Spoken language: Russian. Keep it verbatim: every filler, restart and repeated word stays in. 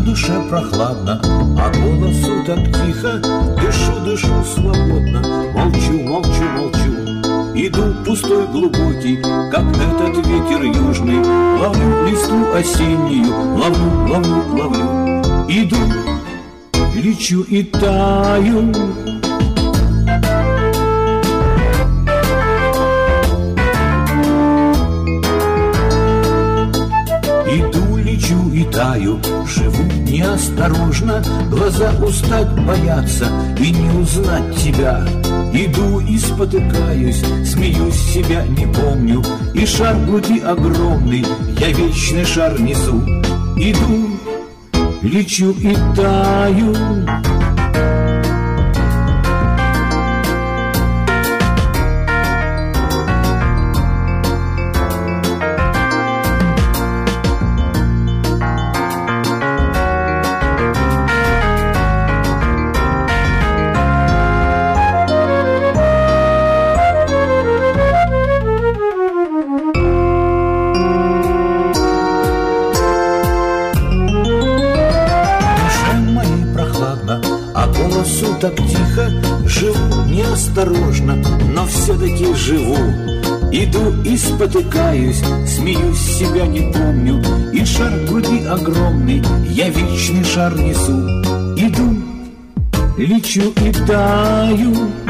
душе прохладно, а голосу так тихо. Дышу, дышу свободно, молчу, молчу, молчу. Иду пустой, глубокий, как этот ветер южный. Ловлю листву осеннюю, ловлю, ловлю, ловлю. Иду, лечу и таю. Иду, лечу и таю, живу неосторожно. Глаза устать боятся и не узнать тебя. Иду и спотыкаюсь, смеюсь, себя не помню. И шар в груди огромный, я вечный шар несу. Иду, лечу и таю. А голосу так тихо, живу неосторожно, но все-таки живу. Иду и спотыкаюсь, смеюсь, себя не помню. И шар в груди огромный, я вечный шар несу. Иду, лечу и таю.